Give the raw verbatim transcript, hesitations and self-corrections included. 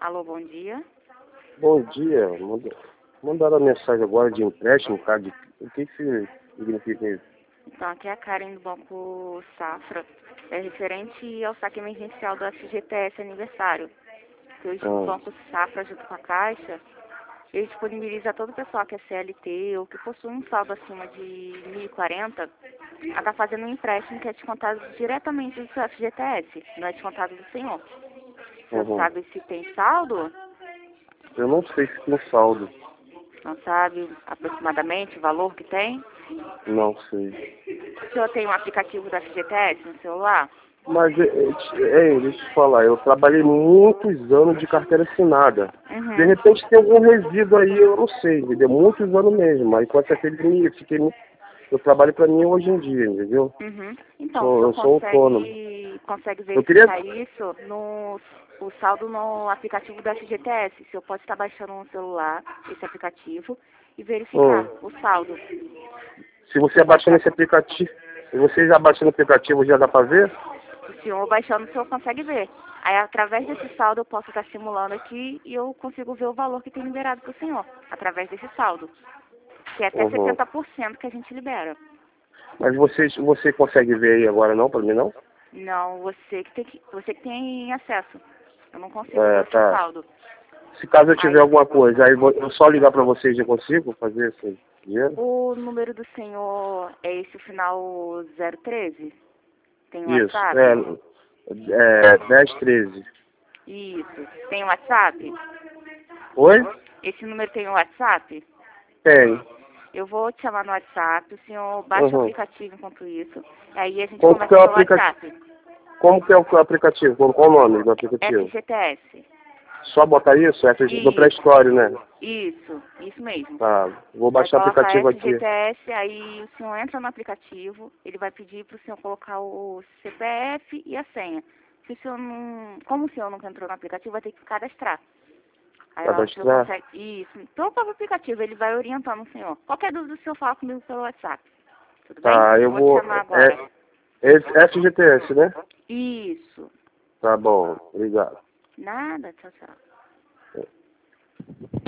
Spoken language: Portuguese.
Alô, bom dia. Bom dia. Manda- Mandaram a mensagem agora de empréstimo, cara. De... O que que significa isso? Então, aqui é a Karen do Banco Safra. É referente ao saque emergencial do F G T S aniversário. Que hoje o Ah, Banco Safra, junto com a Caixa, ele disponibiliza a todo o pessoal que é C L T ou que possui um saldo acima de mil e quarenta a estar fazendo um empréstimo que é descontado diretamente do seu F G T S, não é descontado do senhor. O senhor uhum. sabe se tem saldo? Eu não sei se tem saldo. Não sabe aproximadamente o valor que tem? Não sei. O senhor tem um aplicativo do F G T S no celular? Mas, é, é, é, deixa eu te falar, eu trabalhei muitos anos de carteira assinada. Uhum. De repente tem algum resíduo aí, eu não sei, entendeu? Muitos anos mesmo. Aí com essa epidemia, eu fiquei muito... Eu trabalho pra mim hoje em dia, entendeu? Uhum. Então, Sou- o eu senhor sou autônomo. consegue, consegue Eu queria... verificar isso no o saldo no aplicativo do F G T S. O senhor pode estar baixando no celular esse aplicativo e verificar Hum. o saldo. Se você abaixando esse aplicativo, se você já abaixando o aplicativo, já dá pra ver? O senhor baixando, o senhor consegue ver. Aí, através desse saldo, eu posso estar simulando aqui e eu consigo ver o valor que tem liberado para o senhor, através desse saldo. Que é até Uhum. setenta por cento que a gente libera. Mas você, você consegue ver aí agora não, pra mim não? Não, você que tem, que, você que tem acesso. Eu não consigo É, ver o seu tá. saldo. Se caso eu tiver Aí, alguma coisa, aí vou- eu só ligar pra vocês e eu consigo fazer esse dinheiro? o número do senhor é esse o final zero treze? Tem um Isso, WhatsApp? é, é dez, treze. Isso. Tem um WhatsApp? Oi? Esse número tem um WhatsApp? Tem. Eu vou te chamar no WhatsApp, o senhor baixa o Uhum. aplicativo enquanto isso. Aí a gente Como que conversa é o pelo aplicativo? WhatsApp. Como que é o aplicativo? Qual, qual o nome do aplicativo? F G T S. Só botar isso? É do Play Isso, Store, né? isso, isso mesmo. Tá, vou Aí baixar o coloca aplicativo aqui. F G T S, aí o senhor entra no aplicativo, ele vai pedir para o senhor colocar o C P F e a senha. Se o senhor não, como o senhor nunca entrou no aplicativo, vai ter que cadastrar. Aí lá o senhor Cadastrar? consegue, isso, pelo próprio aplicativo, ele vai orientando o senhor. Qualquer dúvida o senhor fala comigo pelo WhatsApp. Tudo bem? Tá, eu Vou te vou... chamar agora. É, é F G T S, né? Isso. Tá bom, obrigado. Nada, tchau, tchau.